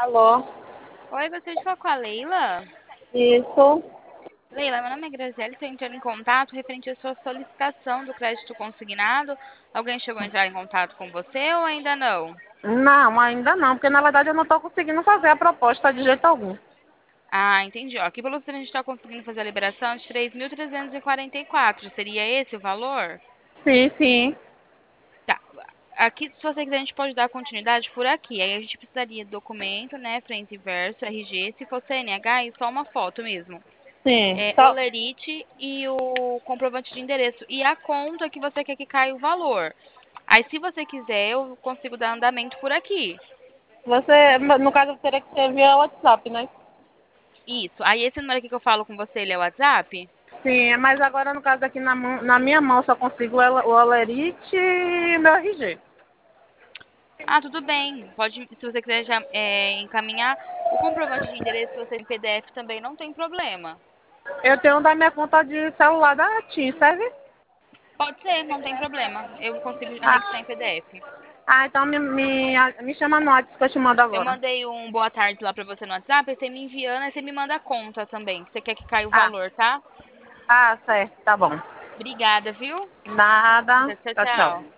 Alô? Oi, gostaria de falar com a Leila. Isso. Leila, meu nome é Graziele, estou entrando em contato referente à sua solicitação do crédito consignado. Alguém chegou a entrar em contato com você ou ainda não? Não, ainda não, porque na verdade eu não estou conseguindo fazer a proposta de jeito algum. Ah, entendi. Ó, aqui pelo que a gente está conseguindo fazer a liberação de 3.344. Seria esse o valor? Sim, sim, Tá. Aqui, se você quiser, a gente pode dar continuidade por aqui. Aí a gente precisaria de documento, né, frente e verso, RG, se for CNH, e só uma foto mesmo. sim. É, o Só lerite e o comprovante de endereço e a conta que você quer que caia o valor. Aí, se você quiser, eu consigo dar andamento por aqui. você, no caso, teria que ser via WhatsApp, né? Isso. Aí, esse número aqui que eu falo com você, ele é o WhatsApp? Sim, mas agora no caso aqui na minha mão só consigo o Olerite e meu RG. Ah, tudo bem. Pode, se você quiser já encaminhar o comprovante de endereço, se você tem PDF também, não tem problema. Eu tenho da minha conta de celular da TIM, serve? Pode ser, não tem problema. Eu consigo anexar Ah, em PDF. então me chama no WhatsApp que eu te mando Eu agora. mandei um boa tarde lá pra você no WhatsApp, aí você me enviando, aí você me manda a conta também, que você quer que caia o Ah, valor, tá? certo, tá bom. Obrigada, viu? Nada. Tchau, Tchau, tchau. tchau.